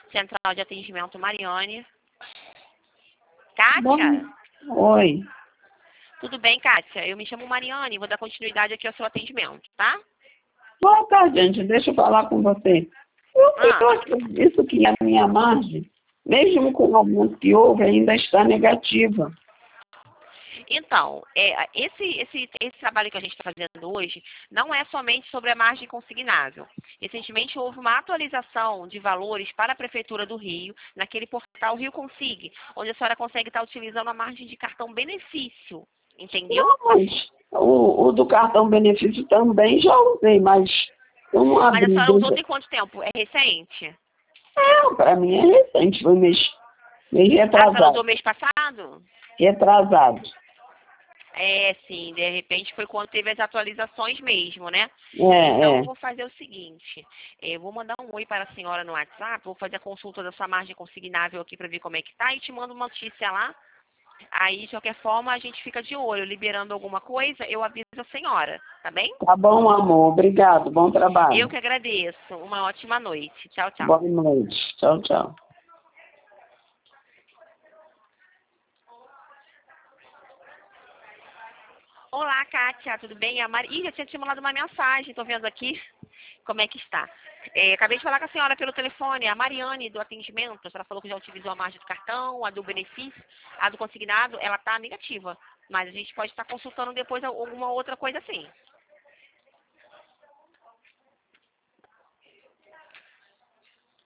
Central de Atendimento Mariane. Bom, Kátia? oi. Tudo bem, Kátia? Eu me chamo Mariane, vou dar continuidade aqui ao seu atendimento, tá? Boa tarde, gente. Deixa eu falar com você. Eu acredito que a minha margem, mesmo com alguns que houve, ainda está negativa. Então, esse trabalho que a gente está fazendo hoje não é somente sobre a margem consignável. Recentemente houve uma atualização de valores para a Prefeitura do Rio, naquele portal Rio Consig, onde a senhora consegue estar utilizando a margem de cartão benefício, entendeu? Não, mas o do cartão benefício também já usei, mas eu não Mas a abri. senhora usou tem quanto tempo? É recente? Para mim é recente, foi mês A senhora retrasado. usou mês passado? Retrasado. É, sim, de repente foi quando teve as atualizações mesmo, né? Então, eu É. vou fazer o seguinte, eu vou mandar um oi para a senhora no WhatsApp, vou fazer a consulta da sua margem consignável aqui para ver como é que tá e te mando uma notícia lá. Aí, de qualquer forma, a gente fica de olho, liberando alguma coisa, eu aviso a senhora, tá bem? Tá bom, amor. Obrigado. Bom Eu trabalho. que agradeço. Uma ótima noite. Tchau, tchau. Boa noite. Tchau, tchau. Olá, Kátia, tudo bem? Ih, já tinha te mandado uma mensagem, tô vendo aqui como é que está. Acabei de falar com a senhora pelo telefone, a Mariane do atendimento, a senhora falou que já utilizou a margem do cartão, a do benefício, a do consignado, ela está negativa. Mas a gente pode estar consultando depois alguma outra coisa assim.